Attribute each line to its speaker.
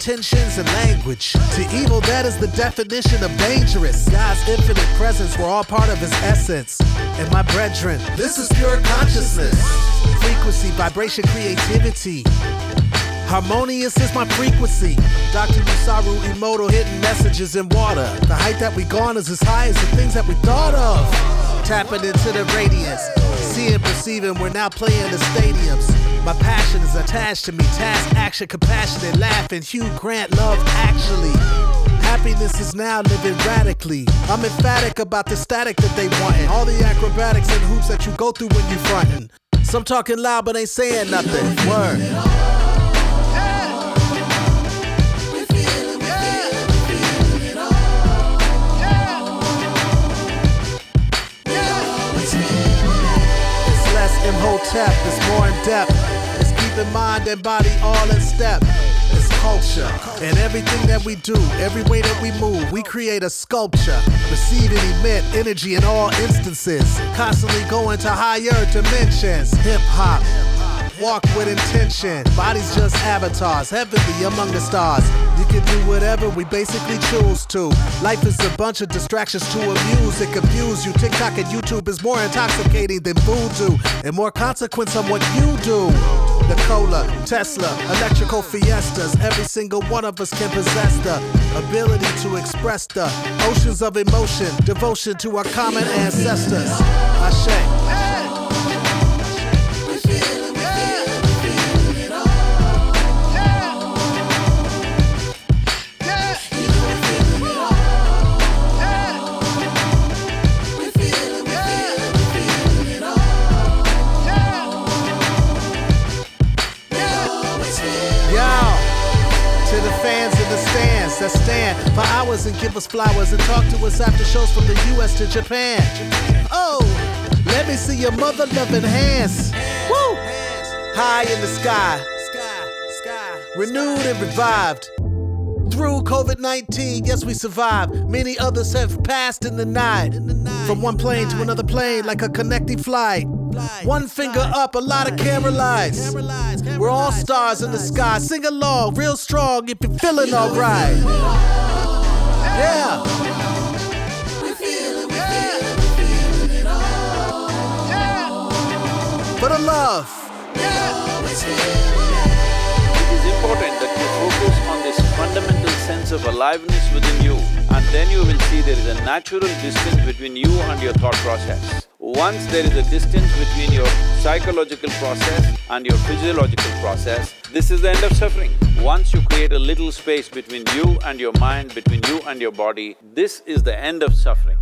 Speaker 1: intentions and language. To evil, that is the definition of dangerous. God's infinite presence, we're all part of his essence. And my brethren, this is pure consciousness. Frequency, vibration, creativity. Harmonious is my frequency. Dr. Musaru Emoto hitting messages in water. The height that we gone is as high as the things that we thought of. Tapping into the radiance. Seeing, perceiving, we're now playing the stadiums. My passion is attached to me. Task, action, compassionate, laughing. Hugh Grant, love actually. Happiness is now living radically. I'm emphatic about the static that they wantin'. All the acrobatics and hoops that you go through when you frontin'. Some talking loud but ain't saying nothing. Word. Imhotep, it's more in depth. It's keeping mind and body all in step. It's culture. And everything that we do, every way that we move, we create a sculpture. Receive and emit energy in all instances. Constantly going to higher dimensions. Hip hop. Walk with intention. Bodies just avatars. Heavenly among the stars. You can do whatever we basically choose to. Life is a bunch of distractions to amuse and confuse you. TikTok and YouTube is more intoxicating than voodoo. And more consequence on what you do. The Cola, Tesla, electrical fiestas. Every single one of us can possess the ability to express the oceans of emotion. Devotion to our common ancestors. Ashe. That stand for hours and give us flowers and talk to us after shows from the US to Japan. Oh, let me see your mother-loving hands. Woo! High in the sky, renewed and revived. Through COVID-19, yes, we survived. Many others have passed in the night. From one plane to another plane, like a connecting flight. One finger up, a lot of camera lights. We're all stars in the sky. Sing along, real strong if you're feeling alright. Yeah. For the love.
Speaker 2: It is important that you focus on this fundamental sense of aliveness within you, and then you will see there is a natural distance between you and your thought process. Once there is a distance between your psychological process and your physiological process, this is the end of suffering. Once you create a little space between you and your mind, between you and your body, this is the end of suffering.